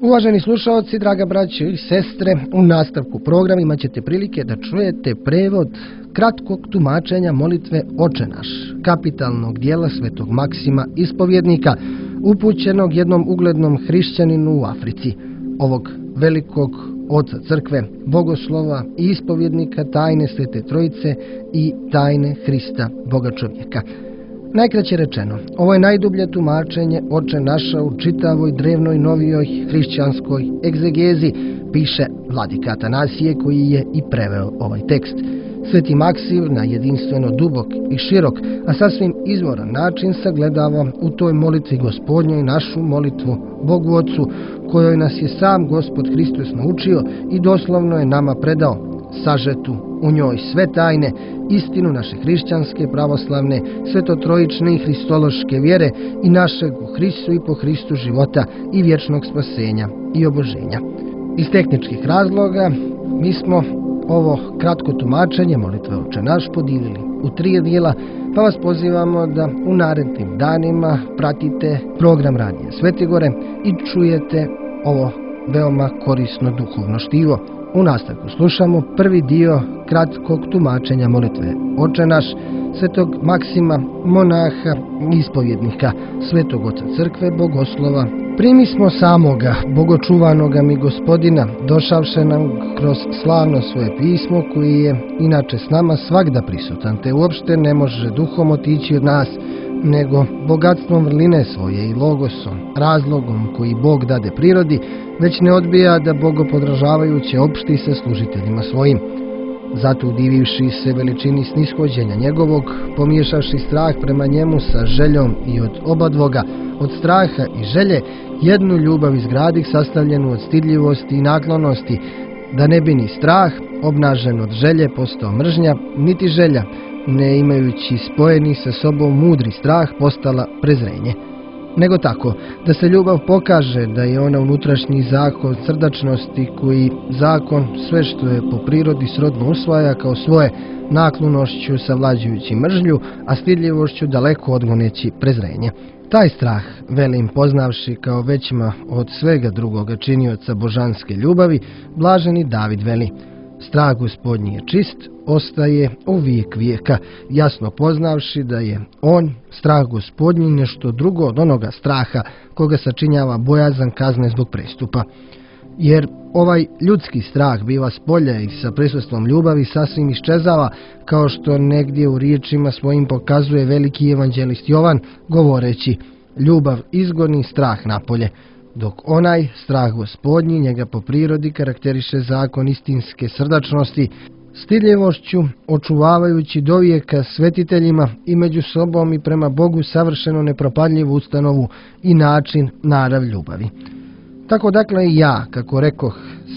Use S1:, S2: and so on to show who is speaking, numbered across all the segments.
S1: Uvaženi slušalci, draga braćo i sestre, u nastavku programa imat ćete prilike da čujete prevod kratkog tumačenja molitve Oče naš, kapitalnog dijela svetog Maksima ispovjednika, upućenog jednom uglednom hrišćaninu u Africi, ovog velikog oca crkve, bogoslova i ispovjednika tajne Svete Trojice i tajne Hrista, Boga čovjeka. Najkraće rečeno, ovo je najdublje tumačenje Oče naša u čitavoj drevnoj novijoj hrišćanskoj egzegezi, piše vladika Atanasije koji je i preveo ovaj tekst. Sveti Maksim na jedinstveno dubok i širok, a sasvim izvoran način sagledava u toj molitvi Gospodnjoj našu molitvu Bogu Otcu, kojoj nas je sam Gospod Hristos naučio i doslovno je nama predao, sažetu u njoj sve tajne, istinu naše hrišćanske, pravoslavne, svetotrojične i hristološke vjere i našeg u Hristu i po Hristu života i vječnog spasenja i oboženja. Iz tehničkih razloga mi smo ovo kratko tumačenje molitve Oče naš podijelili u 3 dijela, pa vas pozivamo da u narednim danima pratite program Radija Svetigore i čujete ovo veoma korisno duhovno štivo. U nastavku slušamo prvi dio kratkog tumačenja molitve Oče naš, svetog Maksima, monaha, ispovjednika, svetog oca crkve, bogoslova. Primi smo samoga, bogočuvanoga mi Gospodina, došavše nam kroz slavno svoje pismo, koji je inače s nama svagda prisutan, te uopšte ne može duhom otići od nas, nego bogatstvom vrline svoje i logosom, razlogom koji Bog dade prirodi, već ne odbija da bogopodražavajuće opšti sa služiteljima svojim. Zato udivivši se veličini snishođenja njegovog, pomiješavši strah prema njemu sa željom i od obadvoga, od straha i želje, jednu ljubav izgradih sastavljenu od stidljivosti i naklonosti, da ne bi ni strah, obnažen od želje, postao mržnja, niti želja, ne imajući spojeni sa sobom mudri strah, postala prezrenje. Nego tako, da se ljubav pokaže da je ona unutrašnji zakon srdačnosti koji zakon sve što je po prirodi srodno usvaja kao svoje, naklonošću savlađujući mržnju, a stidljivošću daleko odgoneći prezrenje. Taj strah, velim poznavši kao većma od svega drugoga činioca božanske ljubavi, blaženi David veli: strah Gospodnji je čist, ostaje u vijek vijeka, jasno poznavši da je on, strah Gospodnji, nešto drugo od onoga straha koga sačinjava bojazan kazne zbog prestupa. Jer ovaj ljudski strah biva s polja i sa prisustvom ljubavi sasvim iščezava, kao što negdje u riječima svojim pokazuje veliki evanđelist Jovan, govoreći: ljubav izgoni strah napolje, dok onaj strah Gospodnji njega po prirodi karakteriše zakon istinske srdačnosti, stidljivošću očuvavajući dovijeka svetiteljima i među sobom i prema Bogu savršeno nepropadljivu ustanovu i način narav ljubavi. Tako dakle i ja, kako rekoh,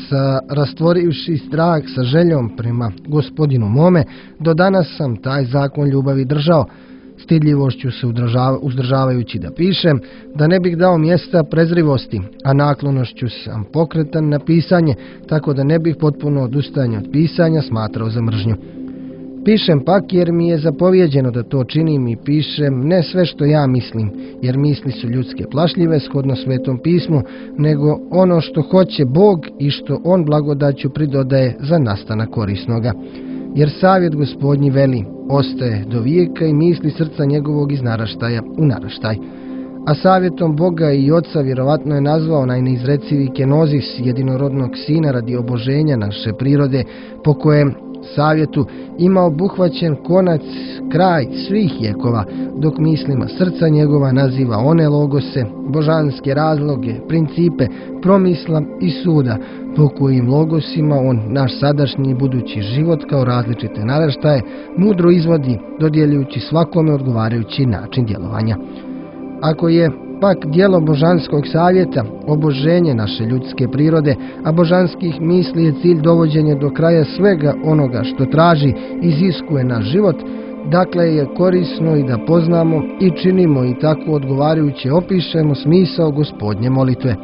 S1: rastvorivši strah sa željom prema Gospodinu mome, do danas sam taj zakon ljubavi držao, stidljivošću se uzdržavajući da pišem, da ne bih dao mjesta prezrivosti, a naklonošću sam pokretan na pisanje, tako da ne bih potpuno odustajanje od pisanja smatrao za mržnju. Pišem pak jer mi je zapovjeđeno da to činim i pišem ne sve što ja mislim, jer misli su ljudske plašljive shodno Svetom pismu, nego ono što hoće Bog i što On blagodaću pridodaje za nastanak korisnoga. Jer savjet Gospodnji veli, ostaje do vijeka i misli srca njegovog iz naraštaja u naraštaj. A savjetom Boga i Oca vjerovatno je nazvao onaj neizrecivi kenozis jedinorodnog Sina radi oboženja naše prirode, po kojem savjetu ima obuhvaćen konac, kraj svih vjekova, dok mislima srca njegova naziva one logose, božanske razloge, principe, promisla i suda, po kojim logosima on naš sadašnji i budući život kao različite naraštaje mudro izvodi, dodjeljujući svakome odgovarajući način djelovanja. Ako je pak djelo božanskog savjeta oboženje naše ljudske prirode, a božanskih misli je cilj dovođenja do kraja svega onoga što traži, iziskuje naš život, dakle je korisno i da poznamo i činimo i tako odgovarajuće opišemo smisao Gospodnje molitve.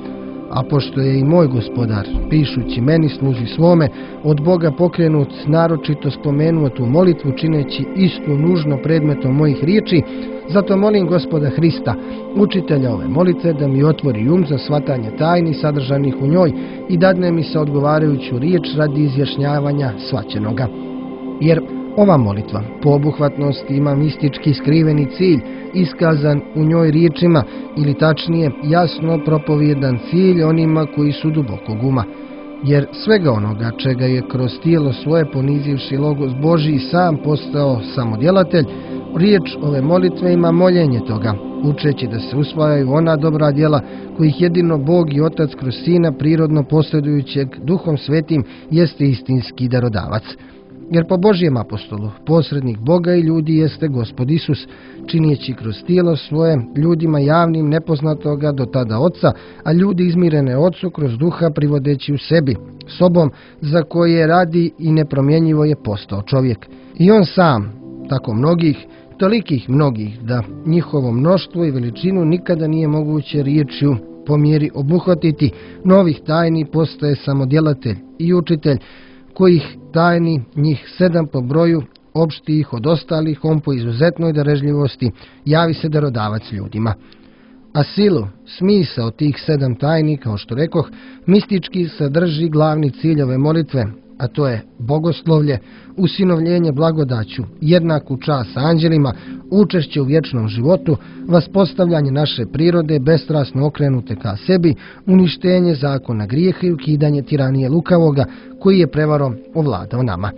S1: a pošto je i moj gospodar, pišući meni služi svome, od Boga pokrenut, naročito spomenuo tu molitvu, čineći istu nužno predmetom mojih riječi, zato molim Gospoda Hrista, učitelja ove molitve, da mi otvori um za shvatanje tajni sadržanih u njoj i dadne mi se odgovarajuću riječ radi izjašnjavanja shvaćenoga. Jer ova molitva po obuhvatnosti ima mistički skriveni cilj, iskazan u njoj riječima, ili tačnije jasno propovjedan cilj onima koji su dubokog uma. Jer svega onoga čega je kroz tijelo svoje ponizivši Logos Božji sam postao samodjelatelj, riječ ove molitve ima moljenje toga, učeći da se usvajaju ona dobra djela kojih jedino Bog i Otac kroz Sina prirodno posjedujućeg Duhom Svetim jeste istinski darodavac. Jer po Božjem apostolu, posrednik Boga i ljudi jeste Gospod Isus, činijeći kroz tijelo svoje ljudima javnim nepoznatoga do tada Otca, a ljudi izmirene Otcu kroz Duha privodeći u sebi, sobom za koje radi i nepromjenjivo je postao čovjek. I on sam, tako mnogih, tolikih mnogih, da njihovo mnoštvo i veličinu nikada nije moguće riječju po mjeri obuhvatiti, novih tajni postaje samodjelatelj i učitelj, kojih tajni, njih 7 po broju, opšti ih od ostalih, on po izuzetnoj darežljivosti javi se darodavac ljudima. A silu, smisao tih 7 tajni, kao što rekoh, mistički sadrži glavni cilj ove molitve, a to je bogoslovlje, usinovljenje blagodaću, jednaku čast anđelima, učešće u vječnom životu, vaspostavljanje naše prirode bestrasno okrenute ka sebi, uništenje zakona grijeha i ukidanje tiranije lukavoga koji je prevarom ovladao nama.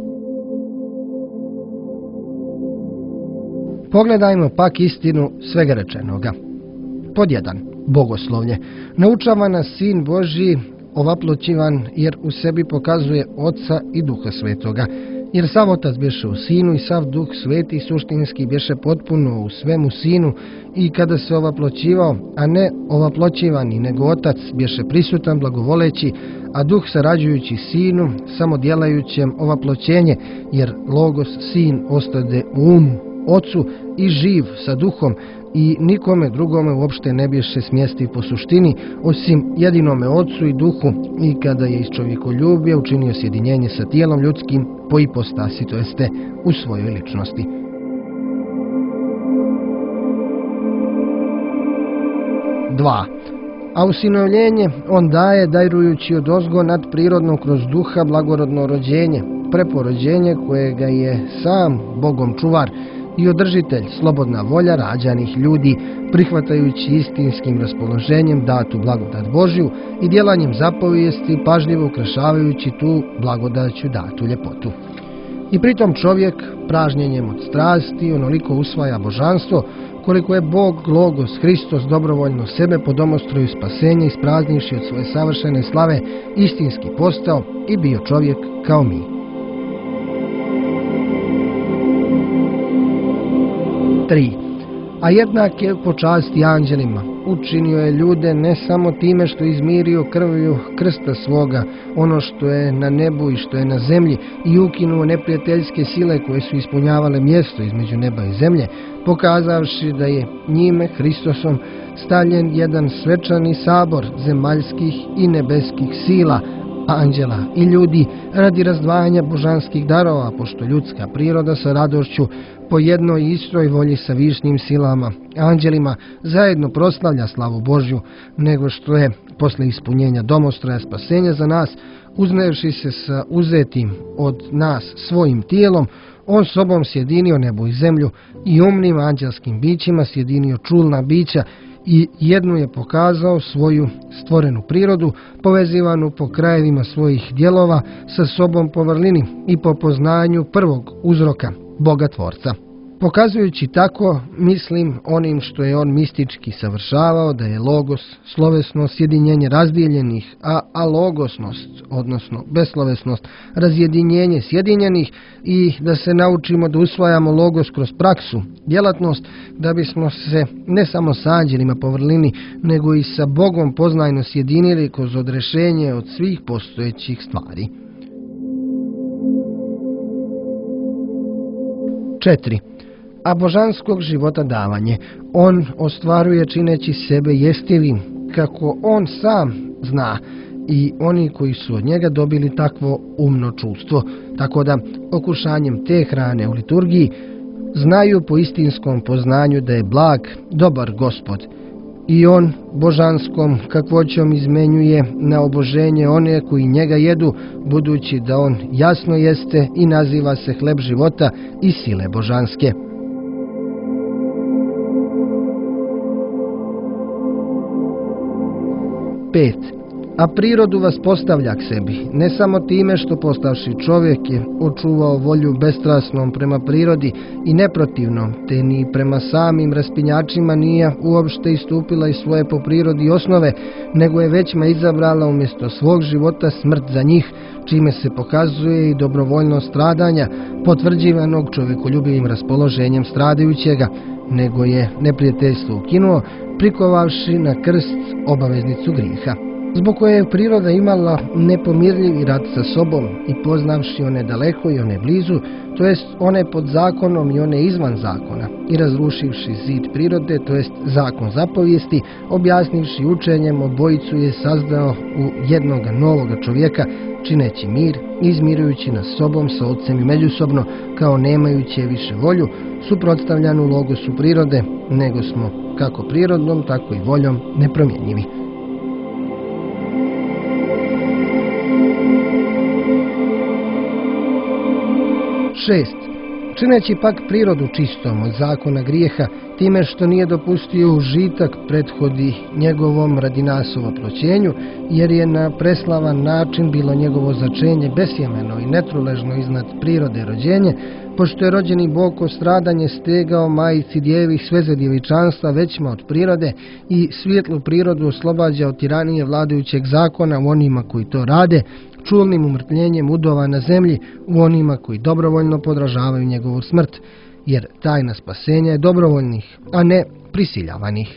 S1: Pogledajmo pak istinu svega rečenoga. Pod 1. Bogoslovlje. Naučava nas Sin Božji ovaploćivan, jer u sebi pokazuje Otca i Duha Svetoga. Jer sav Otac bješe u Sinu i sav Duh Sveti suštinski bješe potpuno u svemu Sinu, i kada se ovaploćivao, a ne ovaploćivani, nego Otac bješe prisutan blagovoleći, a Duh sarađujući Sinu, samo djelajućem ovaploćenje, jer Logos Sin ostade u Otcu i živ sa Duhom, i nikome drugome uopšte ne bješe smjestiv po suštini, osim jedinome Otcu i Duhu, i kada je iz čovjekoljubja učinio sjedinjenje sa tijelom ljudskim po ipostasi, to jeste u svojoj ličnosti. Dva. A usinovljenje on daje, darujući odozgo nadprirodno kroz Duha blagorodno rođenje, preporođenje kojega je sam Bogom čuvar i održitelj, slobodna volja rađanih ljudi, prihvatajući istinskim raspoloženjem datu blagodat Božju i djelanjem zapovijesti, pažljivo ukrašavajući tu blagodaću datu ljepotu. I pritom čovjek, pražnjenjem od strasti, onoliko usvaja božanstvo, koliko je Bog, Logos, Hristos dobrovoljno sebe po domostroju spasenja ispraznivši od svoje savršene slave, istinski postao i bio čovjek kao mi. 3. A jednak je po časti anđelima. Učinio je ljude ne samo time što je izmirio krvlju krsta svoga, ono što je na nebu i što je na zemlji, i ukinuo neprijateljske sile koje su ispunjavale mjesto između neba i zemlje, pokazavši da je njime, Hristosom, stavljen jedan svečani sabor zemaljskih i nebeskih sila, anđela i ljudi, radi razdvajanja božanskih darova, pošto ljudska priroda sa radošću po jednoj istoj volji sa višnjim silama, anđelima, zajedno proslavlja slavu Božju, nego što je, posle ispunjenja domostroja spasenja za nas, uznevši se sa uzetim od nas svojim tijelom, on sobom sjedinio nebo i zemlju i umnim anđelskim bićima sjedinio čulna bića, i jednu je pokazao svoju stvorenu prirodu, povezivanu po krajevima svojih dijelova sa sobom po vrlini i po poznanju prvog uzroka, Boga Tvorca. Pokazujući tako, mislim onim što je on mistički savršavao, da je logos, slovesno sjedinjenje razdijeljenih, a alogosnost, odnosno beslovesnost, razjedinjenje sjedinjenih, i da se naučimo da usvajamo logos kroz praksu, djelatnost, da bismo se ne samo sa anđelima po vrlini, nego i sa Bogom poznajno sjedinili kroz odrešenje od svih postojećih stvari. 4. A božanskog života davanje on ostvaruje čineći sebe jestivim, kako on sam zna i oni koji su od njega dobili takvo umno čustvo, tako da okušanjem te hrane u liturgiji znaju po istinskom poznanju da je blag, dobar Gospod i on božanskom kakvoćom izmenjuje na oboženje one koji njega jedu, budući da on jasno jeste i naziva se hleb života i sile božanske. Pet. A prirodu vas postavlja k sebi, ne samo time što postavši čovjek je očuvao volju bestrasnom prema prirodi i neprotivnom, te ni prema samim raspinjačima nije uopšte istupila iz svoje po prirodi osnove, nego je većma izabrala umjesto svog života smrt za njih, čime se pokazuje i dobrovoljno stradanja, potvrđivanog čovjekoljubivim raspoloženjem stradajućega, nego je neprijateljstvo ukinuo, prikovavši na krst obaveznicu grijeha, zbog koje je priroda imala nepomirljivi rat sa sobom i poznavši one daleko i one blizu, to jest one pod zakonom i one izvan zakona, i razrušivši zid prirode, to jest zakon zapovijesti, objasnivši učenjem obojicu je sazdao u jednoga novoga čovjeka, čineći mir, izmirujući nas sobom sa Otcem i međusobno, kao nemajući više volju, suprotstavljanu logosu prirode, nego smo kako prirodnom, tako i voljom nepromjenjivi. Šest. Čineći pak prirodu čistom od zakona grijeha, time što nije dopustio užitak prethodi njegovom radi nas oproćenju, jer je na preslavan način bilo njegovo začenje besjemeno i netruležno iznad prirode rođenje, pošto je rođeni Bog ko stradanje stegao majici djevi sveze djevičanstva većma od prirode i svijetlu prirodu oslobađa od tiranije vladajućeg zakona u onima koji to rade, čulnim umrtljenjem udova na zemlji u onima koji dobrovoljno podražavaju njegovu smrt, jer tajna spasenja je dobrovoljnih, a ne prisiljavanih.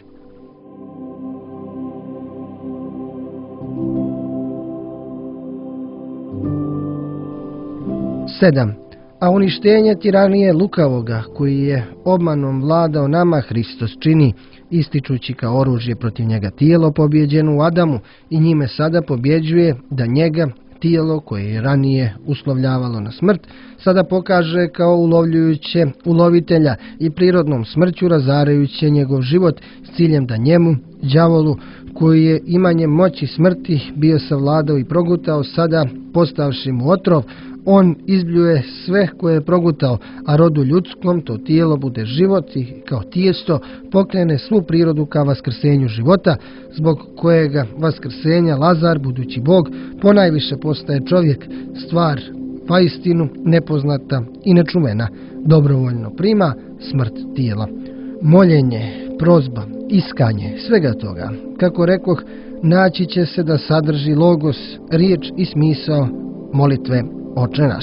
S1: Sedam. A uništenje tiranije lukavoga, koji je obmanom vladao nama, Hristos čini, ističući kao oružje protiv njega tijelo pobjeđeno u Adamu i njime sada pobjeđuje da njega, tijelo koje je ranije uslovljavalo na smrt, sada pokaže kao ulovljujuće ulovitelja i prirodnom smrću razarajuće njegov život s ciljem da njemu, đavolu, koji je imanjem moći smrti bio savladao i progutao, sada postavši mu otrov, on izbljuje sve koje je progutao, a rodu ljudskom to tijelo bude život i kao tijesto pokrene svu prirodu ka vaskrsenju života, zbog kojega vaskrsenja Lazar, budući Bog, ponajviše postaje čovjek, stvar vaistinu nepoznata i nečuvena, dobrovoljno prima smrt tijela. Moljenje, prozba, iskanje, svega toga, kako rekoh, naći će se da sadrži logos, riječ i smisao molitve Oče naš.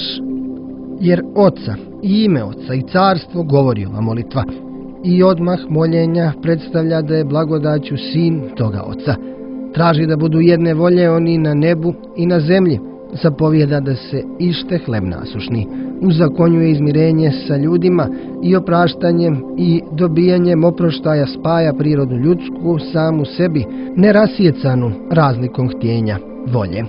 S1: Jer Oca i ime Oca i carstvo govori ova molitva. I odmah moljenja predstavlja da je blagodaću sin toga Oca. Traži da budu jedne volje oni na nebu i na zemlji. Zapovjeda da se ište hleb nasušni. Uzakonjuje izmirenje sa ljudima i opraštanjem i dobijanjem oproštaja spaja prirodu ljudsku samu sebi, nerasjecanu razlikom htjenja, volje.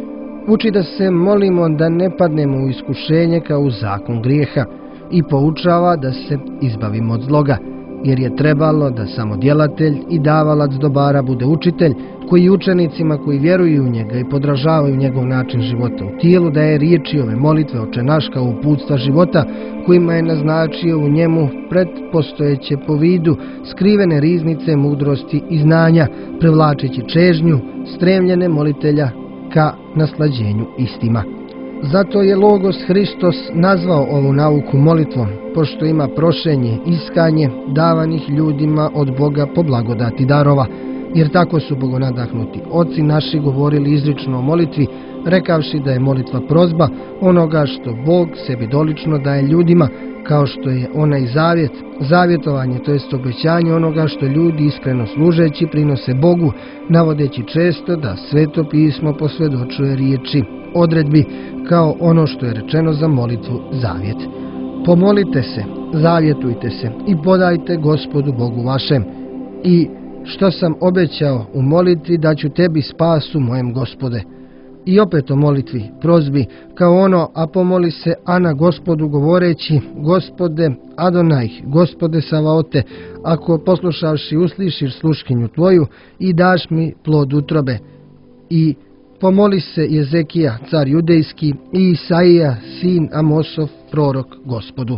S1: Uči da se molimo da ne padnemo u iskušenje kao u zakon grijeha i poučava da se izbavimo od zloga, jer je trebalo da samo djelatelj i davalac dobara bude učitelj, koji učenicima koji vjeruju u njega i podražavaju njegov način života u tijelu daje riječi ove molitve Oče naš kao uputstva života, kojima je naznačio u njemu pretpostojeće po vidu skrivene riznice mudrosti i znanja, privlačeći čežnju stremljene molitelja ka naslađenju istima. Zato je Logos Hristos nazvao ovu nauku molitvom, pošto ima prošenje, iskanje, davanih ljudima od Boga po blagodati darova, jer tako su bogonadahnuti oci naši govorili izrično o molitvi, rekavši da je molitva prozba onoga što Bog sebi dolično daje ljudima, kao što je onaj zavjet, zavjetovanje, to jest obećanje onoga što ljudi iskreno služeći prinose Bogu, navodeći često da Sveto pismo posvjedočuje riječi odredbi, kao ono što je rečeno za molitvu zavjet. Pomolite se, zavjetujte se i podajte Gospodu Bogu vašem i što sam obećao u molitvi da ću tebi spasu mojem Gospode. I opet o molitvi, prozbi, kao ono, a pomoli se Ana Gospodu govoreći, Gospode Adonaj, Gospode Savaote, ako poslušavši uslišiš sluškinju tvoju i daš mi plod utrobe. I pomoli se Jezekija, car judejski, i Isaija, sin Amosov, prorok Gospodu.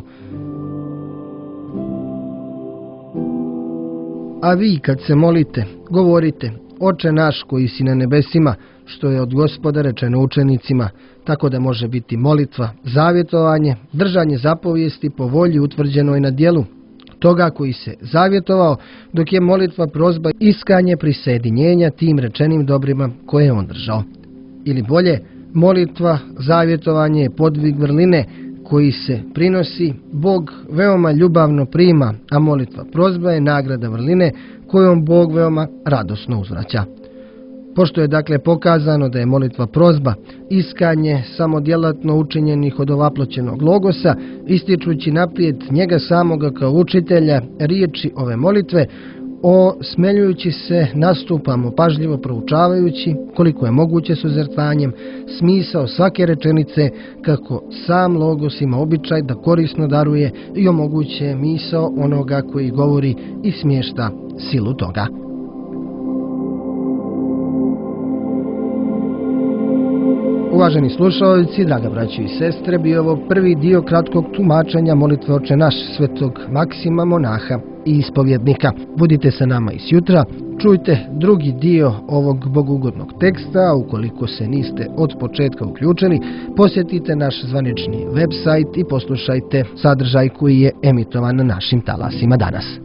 S1: A vi kad se molite, govorite, Oče naš koji si na nebesima, što je od Gospoda rečeno učenicima, tako da može biti molitva, zavjetovanje, držanje zapovijesti po volji utvrđenoj na djelu toga koji se zavjetovao, dok je molitva prozba iskanje prisjedinjenja tim rečenim dobrima koje je on držao. Ili bolje, molitva, zavjetovanje je podvig vrline koji se prinosi, Bog veoma ljubavno prima, a molitva prozba je nagrada vrline kojom Bog veoma radosno uzvraća. Pošto je dakle pokazano da je molitva prozba iskanje samodjelatno učinjenih od ovaploćenog logosa, ističući naprijed njega samoga kao učitelja riječi ove molitve, osmeljujući se nastupamo pažljivo proučavajući koliko je moguće s uzrcanjem smisao svake rečenice, kako sam logos ima običaj da korisno daruje i omoguće misao onoga koji govori i smješta silu toga. Uvaženi slušalci, draga braćo i sestre, bio ovo prvi dio kratkog tumačenja molitve Oče naš svetog Maksima, monaha i ispovjednika. Budite sa nama i sjutra, čujte drugi dio ovog bogugodnog teksta, a ukoliko se niste od početka uključili, posjetite naš zvanični website i poslušajte sadržaj koji je emitovan na našim talasima danas.